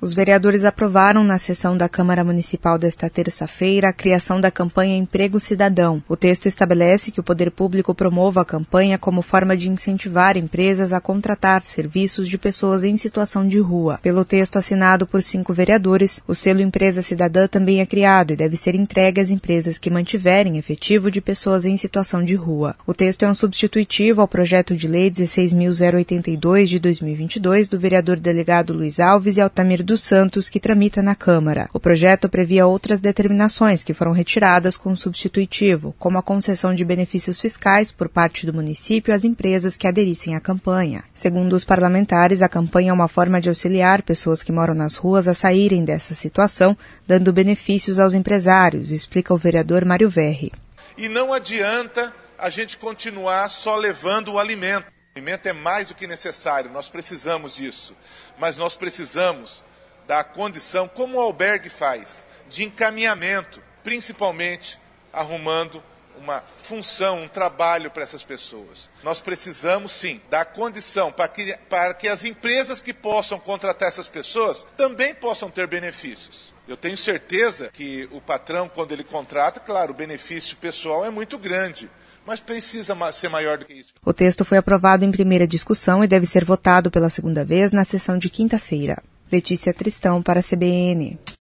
Os vereadores aprovaram na sessão da Câmara Municipal desta terça-feira a criação da campanha Emprego Cidadão. O texto estabelece que o poder público promova a campanha como forma de incentivar empresas a contratar serviços de pessoas em situação de rua. Pelo texto assinado por 5 vereadores, o selo Empresa Cidadã também é criado e deve ser entregue às empresas que mantiverem efetivo de pessoas em situação de rua. O texto é um substitutivo ao projeto de lei 16.082 de 2022 do vereador delegado Luiz Alves e Altamir dos Santos, que tramita na Câmara. O projeto previa outras determinações que foram retiradas com o substitutivo, como a concessão de benefícios fiscais por parte do município às empresas que aderissem à campanha. Segundo os parlamentares, a campanha é uma forma de auxiliar pessoas que moram nas ruas a saírem dessa situação, dando benefícios aos empresários, explica o vereador Mário Verri. E não adianta a gente continuar só levando o alimento. O alimento é mais do que necessário, nós precisamos disso, mas nós precisamos da condição, como o albergue faz, de encaminhamento, principalmente arrumando uma função, um trabalho para essas pessoas. Nós precisamos, sim, dar condição para que as empresas que possam contratar essas pessoas também possam ter benefícios. Eu tenho certeza que o patrão, quando ele contrata, claro, o benefício pessoal é muito grande, mas precisa ser maior do que isso. O texto foi aprovado em primeira discussão e deve ser votado pela segunda vez na sessão de quinta-feira. Letícia Tristão para a CBN.